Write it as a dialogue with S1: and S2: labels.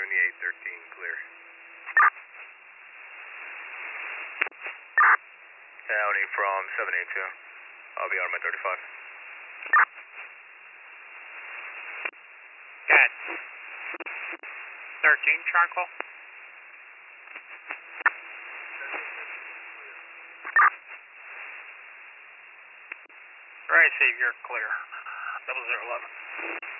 S1: 7813, clear. County from 782. I'll be on my 35.
S2: Got 13 charcoal. Right, Savior, clear. 0011.